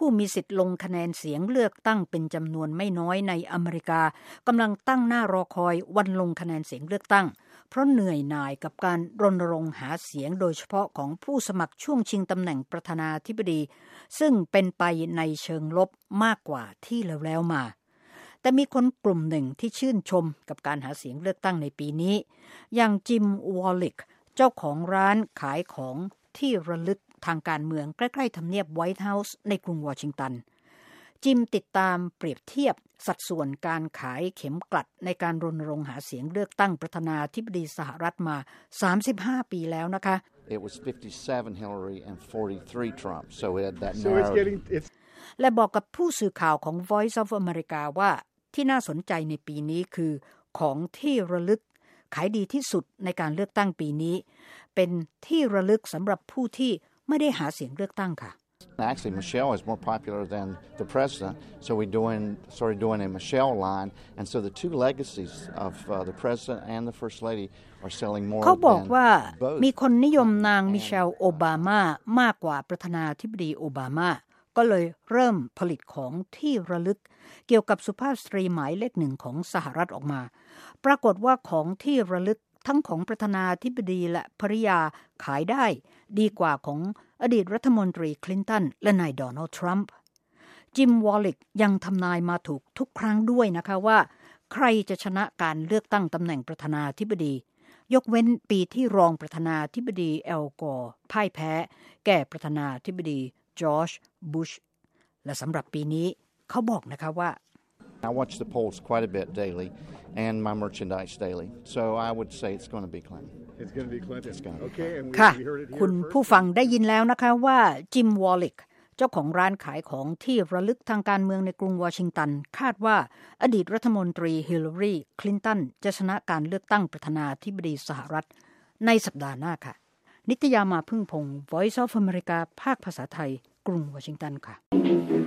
ผู้มีสิทธิ์ลงคะแนนเสียงเลือกตั้งเป็นจำนวนไม่น้อยในอเมริกากำลังตั้งหน้ารอคอยวันลงคะแนนเสียงเลือกตั้งเพราะเหนื่อยหน่ายกับการรณรงค์หาเสียงโดยเฉพาะของผู้สมัครช่วงชิงตำแหน่งประธานาธิบดีซึ่งเป็นไปในเชิงลบมากกว่าที่แล้วมาแต่มีคนกลุ่มหนึ่งที่ชื่นชมกับการหาเสียงเลือกตั้งในปีนี้อย่างจิม วอลลิกเจ้าของร้านขายของที่ระลึกทางการเมืองใกล้ๆทำเนียบไวท์เฮาส์ในกรุงวอชิงตันจิมติดตามเปรียบเทียบสัดส่วนการขายเข็มกลัดในการรณรงค์หาเสียงเลือกตั้งประธานาธิบดีสหรัฐมา35ปีแล้วนะคะ It was 57 Hillary and 43 Trump so it had that narrative และบอกกับผู้สื่อข่าวของ Voice of America ว่าที่น่าสนใจในปีนี้คือของที่ระลึกขายดีที่สุดในการเลือกตั้งปีนี้เป็นที่ระลึกสำหรับผู้ที่ไม่ได้หาเสียงเลือกตั้งค่ะ Actually, Michelle is more popular than the president, so we started doing a Michelle line, and so the two legacies of the president and the first lady are selling more. เขาบอกว่ามีคนนิยมนางมิเชลโอบามามากกว่าประธานาธิบดีโอบามาก็เลยเริ่มผลิตของที่ระลึกเกี่ยวกับสุภาพสตรีหมายเลขหนึ่งของสหรัฐออกมาปรากฏว่าของที่ระลึกทั้งของประธานาธิบดีและภริยาขายได้ดีกว่าของอดีตรัฐมนตรีคลินตันและนายโดนัลด์ทรัมป์จิม วอลลิกยังทำนายมาถูกทุกครั้งด้วยนะคะว่าใครจะชนะการเลือกตั้งตำแหน่งประธานาธิบดียกเว้นปีที่รองประธานาธิบดีแอลกอร์พ่ายแพ้แก่ประธานาธิบดีจอร์จ บุชและสำหรับปีนี้เขาบอกนะคะว่า I watch the polls quite a bit daily and my merchandise daily. So I would say it's going to be Clinton. It's going to be Clinton. It's going to be okay, and ค่ะ we heard it here คุณ first. ผู้ฟังได้ยินแล้วนะคะว่าจิม วอลลิกเจ้าของร้านขายของที่ระลึกทางการเมืองในกรุงวอชิงตันคาดว่าอดีตรัฐมนตรีฮิลลารีคลินตันจะชนะการเลือกตั้งประธานาธิบดีสหรัฐในสัปดาห์หน้าค่ะนิตยามาพึ่งพงศ์ Voice of America ภาคภาษาไทยกรุงวอชิงตันค่ะ